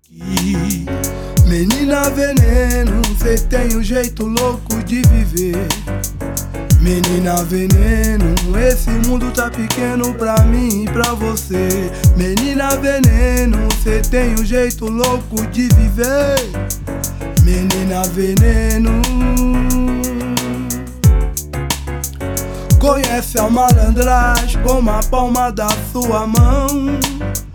Menina veneno, cê tem um jeito louco de viver. Menina veneno, esse mundo tá pequeno pra mim e pra você. Menina veneno, cê tem um jeito louco de viver. Menina veneno, conhece a malandragem como a palma da sua mão.